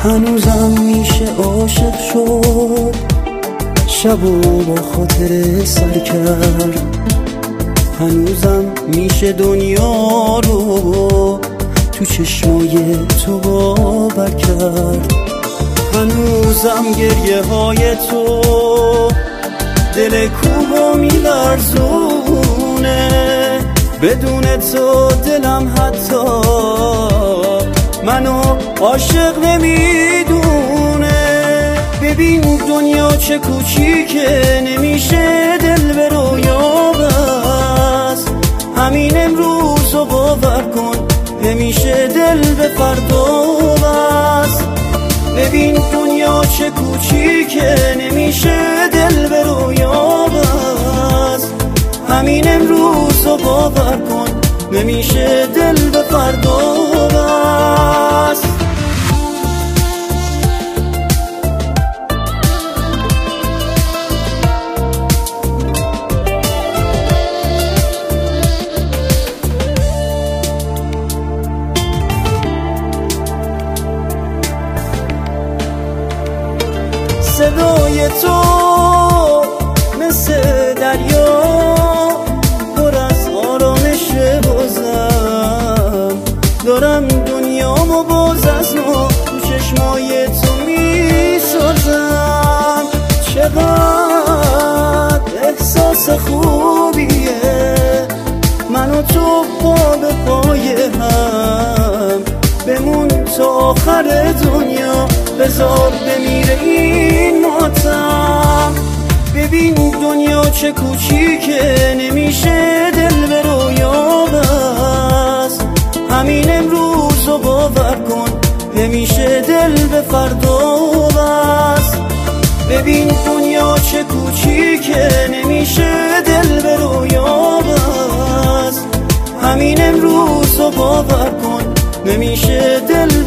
هنوزم میشه عاشق شد، شبو با خاطر سر کرد. هنوزم میشه دنیا رو تو چشمای تو باور کرد. هنوزم گریه های تو دل کوهو میلرزونه، بدون تو دلم حتی منو عاشق نمیدونه. ببین دنیا چه کوچیکه، نمیشه دل به رویا بست. همین امروز رو باور کن، نمیشه دل به فردا بست. ببین دنیا چه کوچیکه، نمیشه دل به رویا بست. همین امروز رو باور کن، نمیشه دل به فردا بست. صدای تو مثل دریا پر از آرامش بازم. دارم دنیامو باز از نو تو چشمای تو میسازم. چقدر احساس خوبیه من و تو پا به پای هم. بمون تا آخر دنیا، بذار بمیره این ماتم. ببین دنیا چه کوچیکه، نمیشه دل به رویا بست. همین امروز رو باور کن، نمیشه دل به فردا بست. ببین دنیا چه کوچیکه، نمیشه دل به رویا بست. همین امروز رو باور کن، نمیشه دل